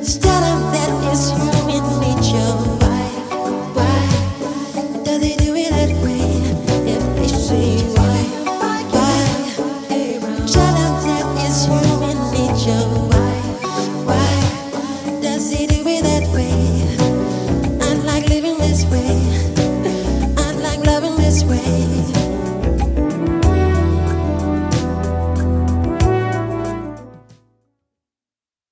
Tell them that it's human nature. Why do they do it that way? If they say why? Tell them that it's human nature. Why does he do it that way? I like living this way. I like loving this way.